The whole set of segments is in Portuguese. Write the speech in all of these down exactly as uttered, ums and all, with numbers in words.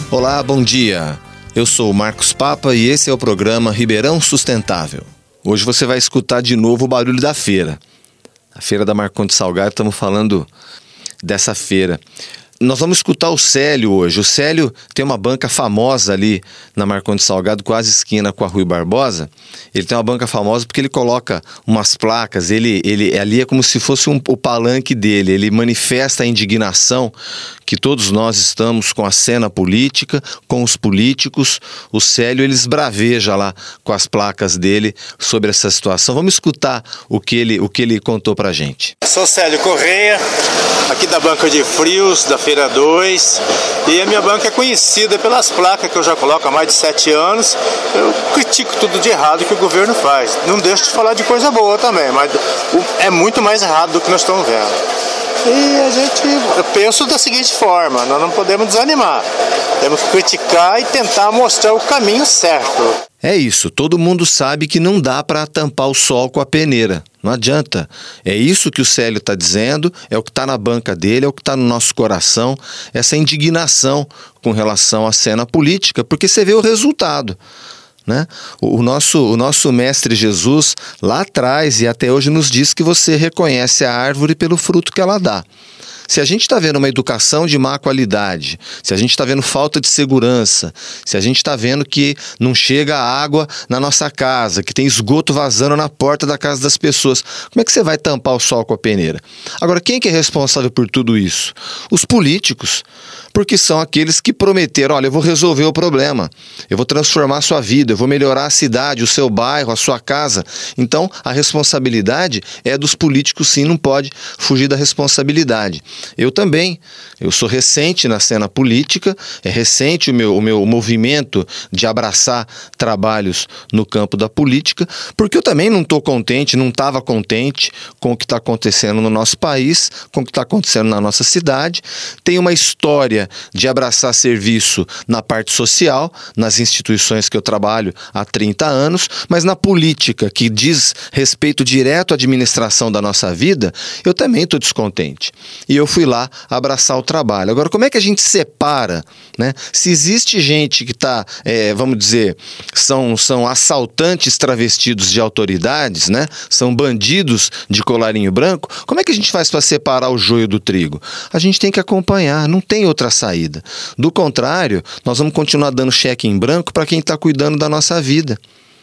Olá, bom dia. Eu sou o Marcos Papa e esse é o programa Ribeirão Sustentável. Hoje você vai escutar de novo o barulho da feira. A feira da Marcondes Salgado, estamos falando dessa feira. Nós vamos escutar o Célio hoje. O Célio tem uma banca famosa ali na Marcondes Salgado, quase esquina com a Rui Barbosa. Ele tem uma banca famosa porque ele coloca umas placas, ele, ele ali é como se fosse um, o palanque dele. Ele manifesta a indignação que todos nós estamos com a cena política, com os políticos. O Célio, ele esbraveja lá com as placas dele sobre essa situação. Vamos escutar o que ele, o que ele contou pra gente. Eu sou Célio Correia, aqui da banca de frios, da Feira dois, e a minha banca é conhecida pelas placas que eu já coloco há mais de sete anos. Eu critico tudo de errado que o governo faz. Não deixo de falar de coisa boa também, mas é muito mais errado do que nós estamos vendo. E a gente, eu penso da seguinte forma: nós não podemos desanimar, temos que criticar e tentar mostrar o caminho certo. É isso, todo mundo sabe que não dá para tampar o sol com a peneira, não adianta. É isso que o Célio está dizendo, é o que está na banca dele, é o que está no nosso coração, essa indignação com relação à cena política, porque você vê o resultado, né? O nosso, o nosso mestre Jesus lá atrás e até hoje nos diz que você reconhece a árvore pelo fruto que ela dá. Se a gente está vendo uma educação de má qualidade, se a gente está vendo falta de segurança, se a gente está vendo que não chega água na nossa casa, que tem esgoto vazando na porta da casa das pessoas, como é que você vai tampar o sol com a peneira? Agora, quem que é responsável por tudo isso? Os políticos, porque são aqueles que prometeram: olha, eu vou resolver o problema, eu vou transformar a sua vida, eu vou melhorar a cidade, o seu bairro, a sua casa. Então, a responsabilidade é dos políticos, sim, não pode fugir da responsabilidade. Eu também, eu sou recente na cena política, é recente o meu, o meu movimento de abraçar trabalhos no campo da política, porque eu também não estou contente, não estava contente com o que está acontecendo no nosso país, com o que está acontecendo na nossa cidade. Tenho uma história de abraçar serviço na parte social, nas instituições que eu trabalho há trinta anos, mas na política, que diz respeito direto à administração da nossa vida, eu também estou descontente. E eu fui lá abraçar o trabalho. Agora, como é que a gente separa, né? Se existe gente que está, é, vamos dizer, são, são assaltantes travestidos de autoridades, né? São bandidos de colarinho branco, como é que a gente faz para separar o joio do trigo? A gente tem que acompanhar, não tem outra saída. Do contrário, nós vamos continuar dando cheque em branco para quem está cuidando da nossa vida.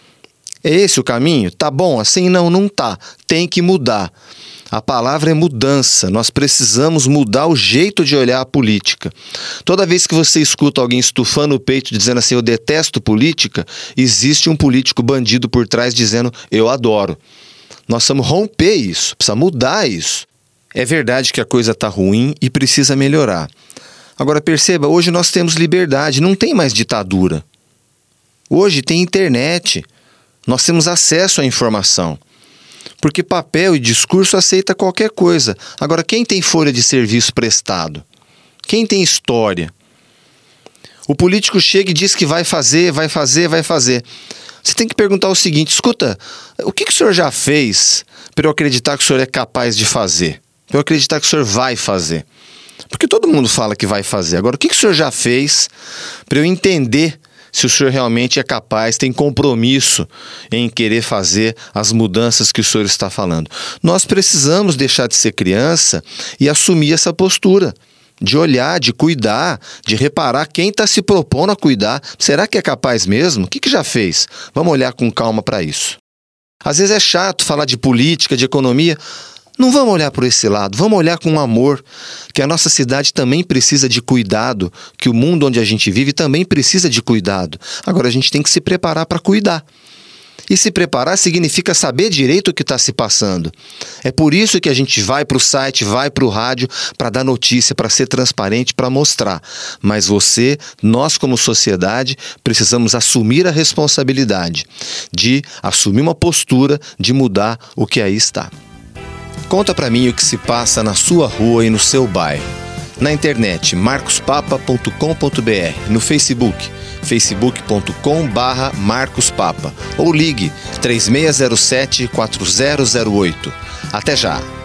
É esse o caminho? Tá bom assim? Não, não tá. Tem que mudar. A palavra é mudança. Nós precisamos mudar o jeito de olhar a política. Toda vez que você escuta alguém estufando o peito dizendo assim: eu detesto política, existe um político bandido por trás dizendo: eu adoro. Nós precisamos romper isso, precisamos mudar isso. É verdade que a coisa está ruim e precisa melhorar. Agora perceba, hoje nós temos liberdade, não tem mais ditadura. Hoje tem internet, nós temos acesso à informação. Porque papel e discurso aceita qualquer coisa. Agora, quem tem folha de serviço prestado? Quem tem história? O político chega e diz que vai fazer, vai fazer, vai fazer. Você tem que perguntar o seguinte: escuta, o que, que o senhor já fez para eu acreditar que o senhor é capaz de fazer? Para eu acreditar que o senhor vai fazer? Porque todo mundo fala que vai fazer. Agora, o que, que o senhor já fez para eu entender se o senhor realmente é capaz, tem compromisso em querer fazer as mudanças que o senhor está falando? Nós precisamos deixar de ser criança e assumir essa postura de olhar, de cuidar, de reparar quem está se propondo a cuidar. Será que é capaz mesmo? O que, que já fez? Vamos olhar com calma para isso. Às vezes é chato falar de política, de economia. Não vamos olhar por esse lado, vamos olhar com amor, que a nossa cidade também precisa de cuidado, que o mundo onde a gente vive também precisa de cuidado. Agora a gente tem que se preparar para cuidar. E se preparar significa saber direito o que está se passando. É por isso que a gente vai para o site, vai para o rádio, para dar notícia, para ser transparente, para mostrar. Mas você, nós como sociedade, precisamos assumir a responsabilidade de assumir uma postura, de mudar o que aí está. Conta para mim o que se passa na sua rua e no seu bairro. Na internet, marcos papa ponto com ponto b r, no Facebook, facebook ponto com barra marcos papa, ou ligue três seis zero sete, quatro zero zero oito. Até já!